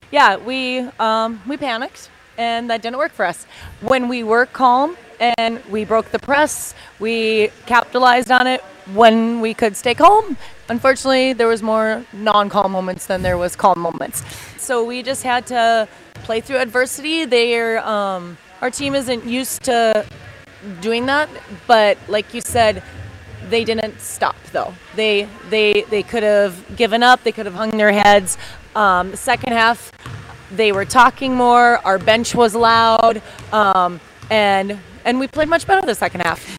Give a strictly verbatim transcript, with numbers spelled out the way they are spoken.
Yeah, we um, we panicked, and that didn't work for us. When we were calm and we broke the press, we capitalized on it when we could stay calm. Unfortunately, there was more non-calm moments than there was calm moments. So we just had to play through adversity. They're, um, our team isn't used to doing that, but like you said, they didn't stop though. They they they could have given up. They could have hung their heads. Um, the second half, they were talking more. Our bench was loud, um, and and we played much better the second half.